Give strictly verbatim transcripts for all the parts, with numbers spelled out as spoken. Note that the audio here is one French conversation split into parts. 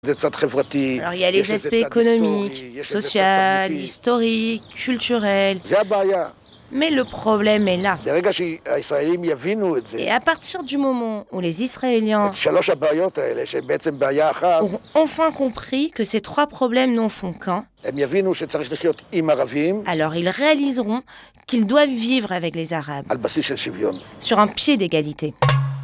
Alors il y a les aspects économiques, sociaux, historiques, culturels. Mais le problème est là. Et à partir du moment où les Israéliens auront enfin compris que ces trois problèmes n'en font qu'un, alors ils réaliseront qu'ils doivent vivre avec les Arabes sur un pied d'égalité.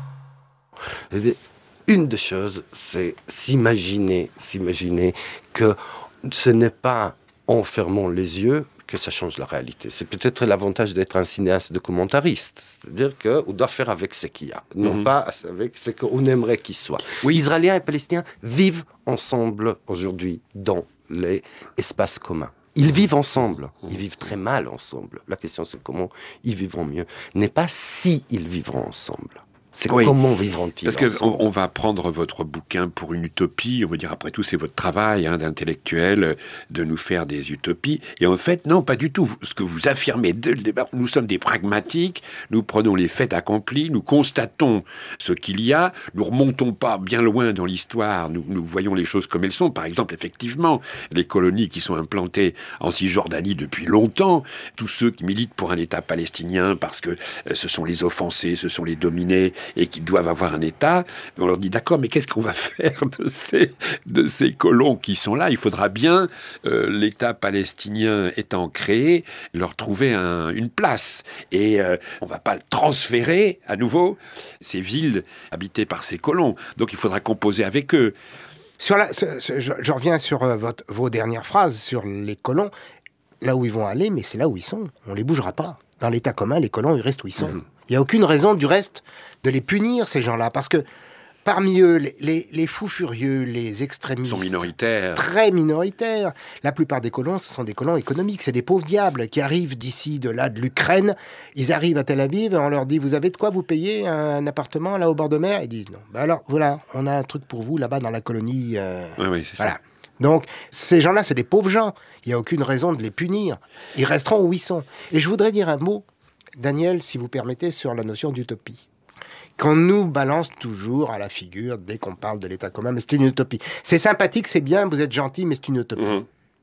Une des choses, c'est s'imaginer, s'imaginer que ce n'est pas en fermant les yeux que ça change la réalité. C'est peut-être l'avantage d'être un cinéaste documentariste. C'est-à-dire qu'on doit faire avec ce qu'il y a, non mmh. pas avec ce qu'on aimerait qu'il soit. Oui, Israéliens et Palestiniens vivent ensemble aujourd'hui dans les espaces communs. Ils vivent ensemble. Ils vivent très mal ensemble. La question, c'est comment ils vivront mieux. N'est pas si ils vivront ensemble. C'est oui. Comment vivront-ils Parce qu'on on va prendre votre bouquin pour une utopie, on va dire après tout c'est votre travail hein, d'intellectuel de nous faire des utopies, et en fait non, pas du tout. Ce que vous affirmez dès le départ, nous sommes des pragmatiques, nous prenons les faits accomplis, nous constatons ce qu'il y a, nous remontons pas bien loin dans l'histoire, nous, nous voyons les choses comme elles sont. Par exemple, effectivement, les colonies qui sont implantées en Cisjordanie depuis longtemps, tous ceux qui militent pour un État palestinien parce que ce sont les offensés, ce sont les dominés, et qui doivent avoir un État, on leur dit d'accord, mais qu'est-ce qu'on va faire de ces, de ces colons qui sont là ? Il faudra bien, euh, l'État palestinien étant créé, leur trouver un, une place. Et euh, on ne va pas transférer à nouveau ces villes habitées par ces colons. Donc il faudra composer avec eux. Sur la, ce, ce, je, je reviens sur euh, votre, vos dernières phrases sur les colons. Là où ils vont aller, mais c'est là où ils sont. On ne les bougera pas. Dans l'État commun, les colons, ils restent où ils sont. Mmh. Il n'y a aucune raison, du reste, de les punir, ces gens-là. Parce que parmi eux, les, les, les fous furieux, les extrémistes... sont minoritaires. Très minoritaires. La plupart des colons, ce sont des colons économiques. C'est des pauvres diables qui arrivent d'ici, de là, de l'Ukraine. Ils arrivent à Tel Aviv et on leur dit « Vous avez de quoi vous payer un appartement là au bord de mer ?» Ils disent « Non. Ben alors, voilà, on a un truc pour vous là-bas dans la colonie. Euh, » Oui, oui, c'est voilà. ça. Donc, ces gens-là, c'est des pauvres gens. Il n'y a aucune raison de les punir. Ils resteront où ils sont. Et je voudrais dire un mot, Daniel, si vous permettez, sur la notion d'utopie. Qu'on nous balance toujours à la figure dès qu'on parle de l'État commun, mais c'est une utopie. C'est sympathique, c'est bien, vous êtes gentil, mais c'est une utopie. Mmh.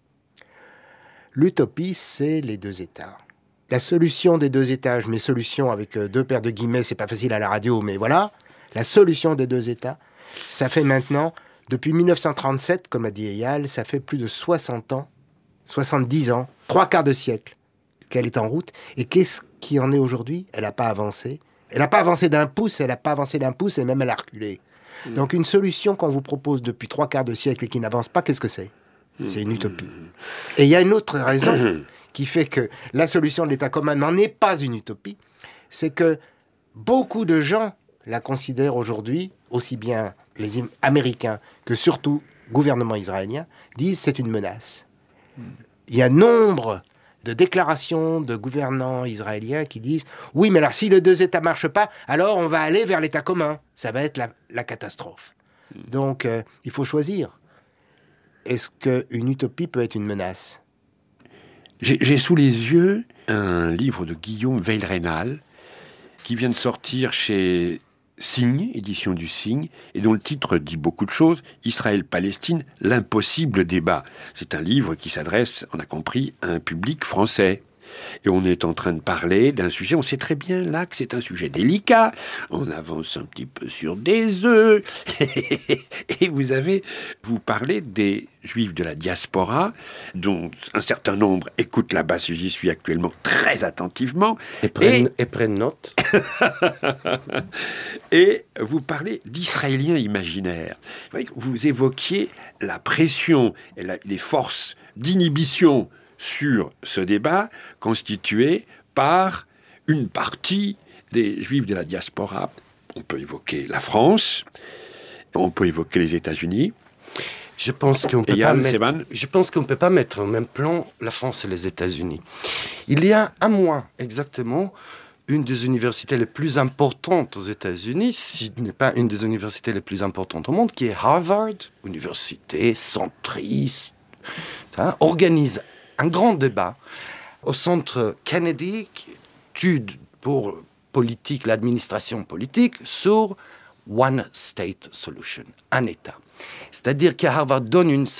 L'utopie, c'est les deux États. La solution des deux États, je mets solution avec deux paires de guillemets, c'est pas facile à la radio, mais voilà. La solution des deux États, ça fait maintenant... Depuis mille neuf cent trente-sept, comme a dit Eyal, ça fait plus de soixante ans, soixante-dix ans, trois quarts de siècle qu'elle est en route. Et qu'est-ce qui en est aujourd'hui ? Elle n'a pas avancé. Elle n'a pas avancé d'un pouce, elle n'a pas avancé d'un pouce, et même elle a reculé. Mmh. Donc une solution qu'on vous propose depuis trois quarts de siècle et qui n'avance pas, qu'est-ce que c'est ? mmh. C'est une utopie. Et il y a une autre raison qui fait que la solution de l'État commun n'en est pas une utopie, c'est que beaucoup de gens la considèrent aujourd'hui, aussi bien les Américains que surtout le gouvernement israélien, disent c'est une menace. Mm. Il y a nombre de déclarations de gouvernants israéliens qui disent « Oui, mais alors si les deux États ne marchent pas, alors on va aller vers l'État commun. Ça va être la, la catastrophe. Mm. » Donc, euh, il faut choisir. Est-ce qu'une utopie peut être une menace ? J'ai, j'ai sous les yeux un livre de Guillaume Veil-Rénal qui vient de sortir chez... Signe, édition du Signe, et dont le titre dit beaucoup de choses, Israël-Palestine, l'impossible débat. C'est un livre qui s'adresse, on a compris, à un public français. Et on est en train de parler d'un sujet, on sait très bien là que c'est un sujet délicat, on avance un petit peu sur des œufs, et vous avez, vous parlez des Juifs de la diaspora, dont un certain nombre écoutent là-bas, si j'y suis actuellement, très attentivement. Et prennent, et... Et prennent note. Et vous parlez d'Israéliens imaginaires. Vous évoquiez la pression et la, les forces d'inhibition sur ce débat constitué par une partie des Juifs de la diaspora. On peut évoquer la France, on peut évoquer les États-Unis. Je pense qu'on peut pas mettre, je pense qu'on peut pas mettre au même plan la France et les États-Unis. Il y a un mois exactement, une des universités les plus importantes aux États-Unis, si ce n'est pas une des universités les plus importantes au monde, qui est Harvard, université centriste, ça, organise un grand débat au centre Kennedy, étude pour politique, l'administration politique, sur One State Solution, un État. C'est-à-dire qu'Harvard donne une